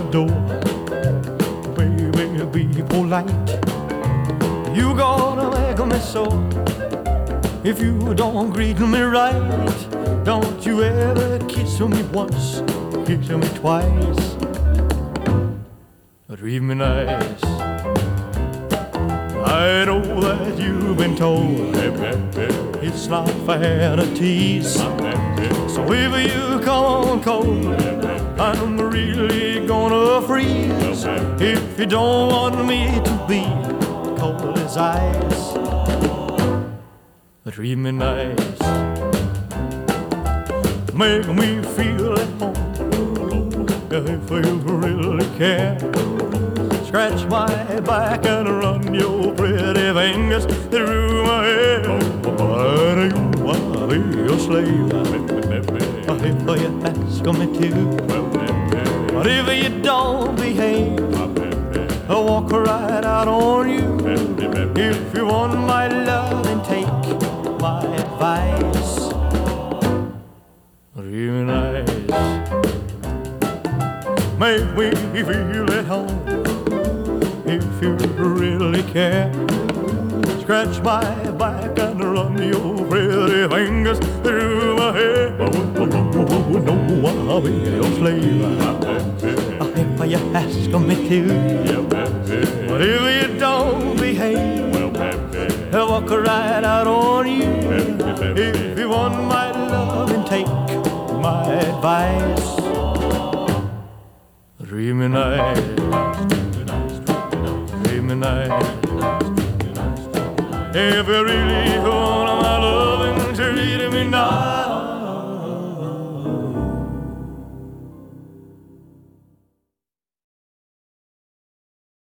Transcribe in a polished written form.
door. Baby, be polite. You gonna make me sore if you don't greet me right. Don't you ever kiss me once, kiss me twice. Treat me nice. I know that you've been told it's not fair to tease. So if you come on cold, I'm really gonna freeze. If you don't want me to be cold as ice, treat me nice. Make me feel at home if you really care. Scratch my back and run your pretty fingers through my hair. But I'll be your slave if you ask me to. But if you don't behave, I'll walk right out on you. If you want my love, then take my advice. Real nice. Make me feel at home if you really care. Scratch my back and run your pretty fingers through my hair. No, I'll be your slave if you ask me to. But if you don't behave, I'll walk right out on you. If you want my love, then take my advice. Treat me nice. Treat me nice. If you really want